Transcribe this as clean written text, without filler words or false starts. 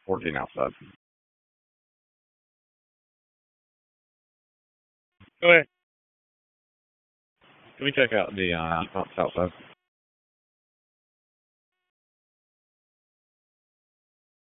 14 outside. Go ahead. Can we check out the outside?